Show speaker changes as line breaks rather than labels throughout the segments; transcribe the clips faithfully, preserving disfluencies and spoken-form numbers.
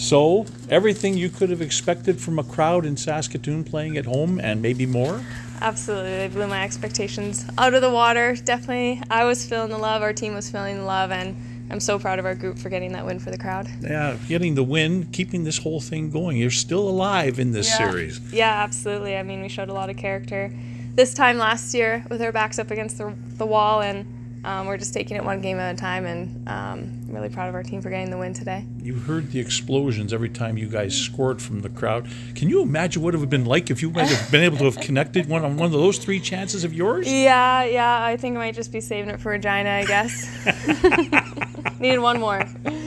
So, everything you could have expected from a crowd in Saskatoon playing at home and maybe more?
Absolutely. They blew my expectations out of the water. Definitely, I was feeling the love, our team was feeling the love, and I'm so proud of our group for getting that win for the crowd.
Yeah, getting the win, keeping this whole thing going. You're still alive in this
yeah.
series.
Yeah, absolutely. I mean, we showed a lot of character this time last year with our backs up against the, the wall, and um, we're just taking it one game at a time, and um, I'm really proud of our team for getting the win today.
You heard the explosions every time you guys scored from the crowd. Can you imagine what it would have been like if you might have been able to have connected one on one of those three chances of yours?
Yeah, yeah. I think I might just be saving it for Regina, I guess. Needed one more.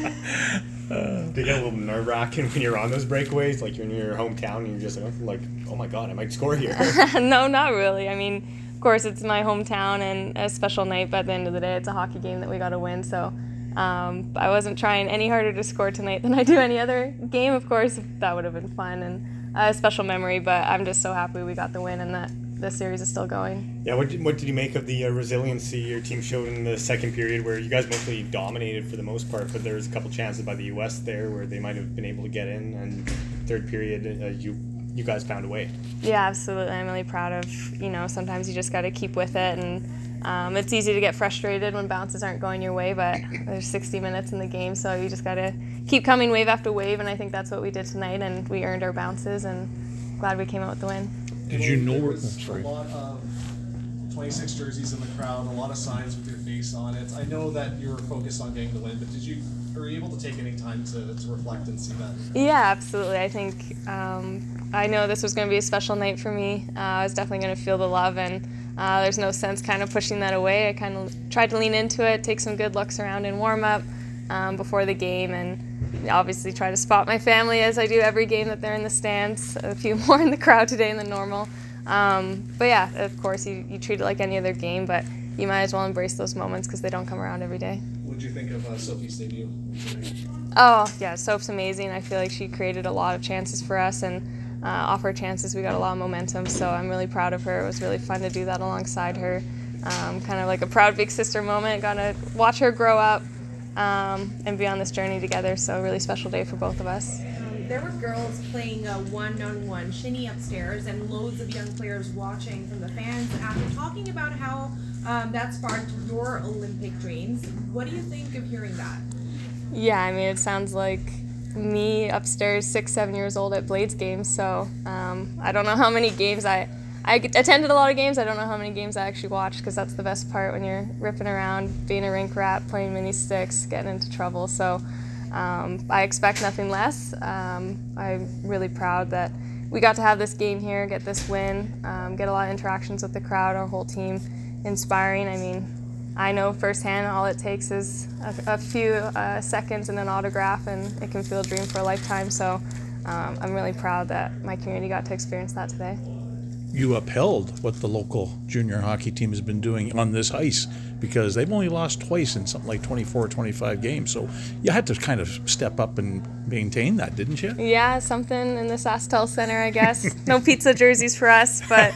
Uh, Did you get a little nerve-wracking when you're on those breakaways? Like you're in your hometown and you're just like, oh my God, I might score here.
No, not really. I mean, of course, it's my hometown and a special night, but at the end of the day, it's a hockey game that we got to win. So um, I wasn't trying any harder to score tonight than I do any other game. Of course, that would have been fun and a special memory, but I'm just so happy we got the win and that the series is still going.
Yeah, what did, what did you make of the uh, resiliency your team showed in the second period, where you guys mostly dominated for the most part, but there was a couple chances by the U S there where they might have been able to get in, and third period uh, you you guys found a way.
Yeah, absolutely. I'm really proud of, you know, sometimes you just got to keep with it, and um, it's easy to get frustrated when bounces aren't going your way, but there's sixty minutes in the game, so you just got to keep coming wave after wave, and I think that's what we did tonight, and we earned our bounces, and glad we came out with the win.
Did you know?
There was
Oh, sorry.
a lot of twenty-six jerseys in the crowd, a lot of signs with your face on it. I know that you were focused on getting the win, but did you were you able to take any time to, to reflect and see that?
Yeah, absolutely. I think um, I know this was going to be a special night for me. Uh, I was definitely going to feel the love, and uh, there's no sense kind of pushing that away. I kind of tried to lean into it, take some good looks around in warm-up um, before the game, and obviously try to spot my family as I do every game that they're in the stands. A few more in the crowd today than normal. Um, but yeah, of course, you, you treat it like any other game, but you might as well embrace those moments because they don't come around every day.
What did you think of uh, Sophie's debut?
Oh, yeah, Soph's amazing. I feel like she created a lot of chances for us, and uh, off her chances, we got a lot of momentum, so I'm really proud of her. It was really fun to do that alongside her. Um, kind of like a proud big sister moment. Got to watch her grow up um, and be on this journey together, so a really special day for both of us.
Um, there were girls playing a one-on-one shinny upstairs and loads of young players watching from the fans after talking about how um, that sparked your Olympic dreams. What do you think of hearing that?
Yeah, I mean, it sounds like me upstairs, six, seven years old at Blades games, so um, I don't know how many games I... I attended a lot of games. I don't know how many games I actually watched, because that's the best part when you're ripping around, being a rink rat, playing mini sticks, getting into trouble. So um, I expect nothing less. Um, I'm really proud that we got to have this game here, get this win, um, get a lot of interactions with the crowd, our whole team, inspiring. I mean, I know firsthand all it takes is a, a few uh, seconds and an autograph, and it can feel a dream for a lifetime. So um, I'm really proud that my community got to experience that today.
You upheld what the local junior hockey team has been doing on this ice, because they've only lost twice in something like twenty-four or twenty-five games. So you had to kind of step up and maintain that, didn't you?
Yeah, something in the SaskTel Center, I guess. No pizza jerseys for us, but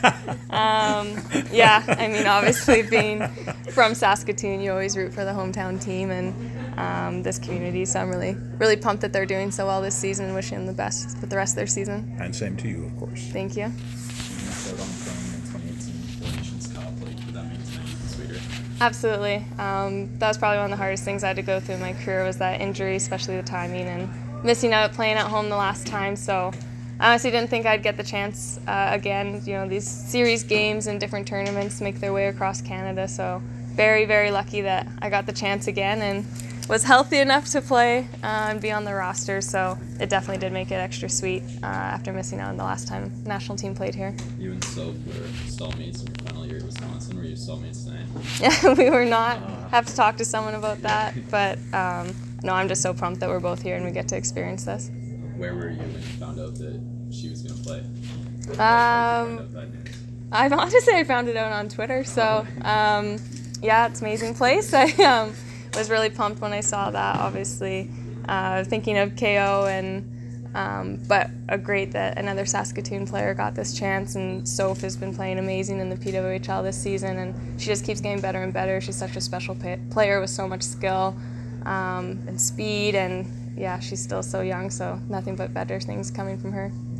um, yeah, I mean, obviously being from Saskatoon, you always root for the hometown team and um, this community. So I'm really, really pumped that they're doing so well this season and wishing them the best with the rest of their season.
And same to you, of course.
Thank you.
Out on playing the twenty eighteen Four Nations Cup, like, did that make tonight even sweeter?
Absolutely. Um, that was probably one of the hardest things I had to go through in my career, was that injury, especially the timing and missing out playing at home the last time. So I honestly didn't think I'd get the chance uh, again. You know, these series games and different tournaments make their way across Canada. So very, very lucky that I got the chance again and was healthy enough to play uh, and be on the roster, so it definitely did make it extra sweet uh, after missing out on the last time national team played here.
You and Soph were stallmates in your final year at Wisconsin. Were you stallmates tonight?
Yeah, we were not. Have to talk to someone about that, but um, no, I'm just so pumped that we're both here and we get to experience this.
Where were you when you found out that she was going to play?
Um, I honestly I found it out on Twitter, so um, yeah, it's an amazing place. I um, was really pumped when I saw that, obviously, uh, thinking of K O, and um, but a great that another Saskatoon player got this chance, and Soph has been playing amazing in the P W H L this season, and she just keeps getting better and better. She's such a special pay- player with so much skill um, and speed, and yeah, she's still so young, so nothing but better things coming from her.